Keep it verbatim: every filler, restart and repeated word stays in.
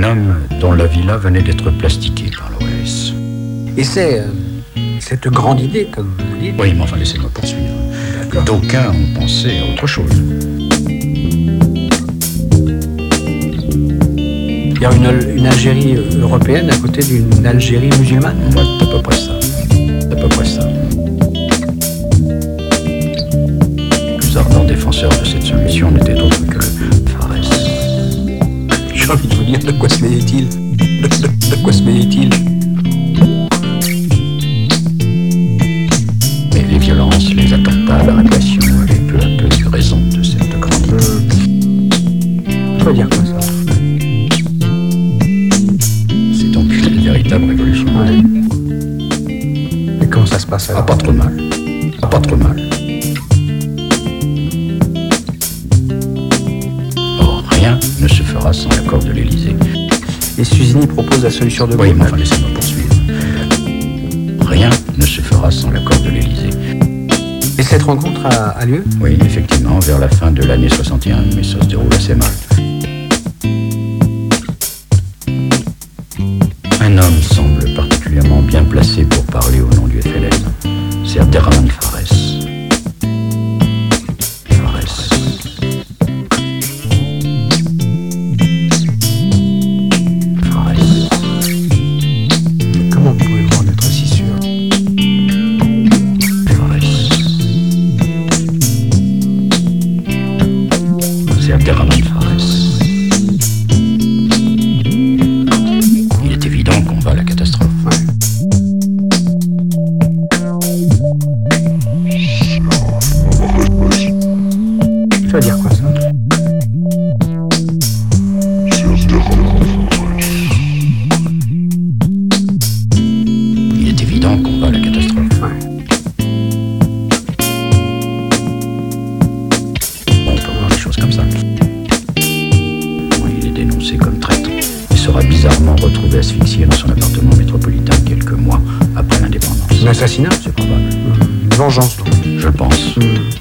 Un homme dont la villa venait d'être plastiquée par l'O S. Et c'est euh, cette grande idée, comme vous dites. Oui, mais enfin, laissez-moi poursuivre. D'accord. D'aucuns ont pensé à autre chose. Il y a une, une Algérie européenne à côté d'une Algérie musulmane. Ouais, c'est à peu près ça. C'est à peu près ça. Le plus ardent défenseur de cette solution n'était autre que le Fares. J'ai envie de vous dire, de quoi se mêlait-il de, de, de quoi se mêlait-il Mais les violences, les attentats, la répression avaient peu à peu eu raison de cette grande idée. Ça veut dire quoi, ça? C'est donc une véritable révolution. Ouais. Et comment ça se passe alors? Ah, pas trop mal. Ah, pas trop mal. Or, rien ne se fera sans l'accord de l'Élysée. Et Suzini propose la solution de Oui, Gaulle. mais enfin, laissez-moi poursuivre. Rien ne se fera sans l'accord de l'Élysée. Et cette rencontre a, a lieu? Oui, effectivement, vers la fin de l'année soixante et un, mais ça se déroule assez mal. Un homme semble particulièrement bien placé pour parler au nom du F L N. C'est Abderrahmane Fares. Fares. Fares. Comment vous pouvez en être si sûr? Fares. C'est Abderrahmane Fares. Il est évident qu'on va à la catastrophe. Ouais. Ça veut dire quoi, ça? Il est évident qu'on va à la catastrophe. Ouais. On peut voir les choses comme ça. Oui, il est dénoncé comme traître et sera bizarrement retrouvé asphyxié dans son appartement métropolitain quelques mois après l'indépendance. Un assassinat? C'est probable. Une vengeance, donc. Je pense. Mmh.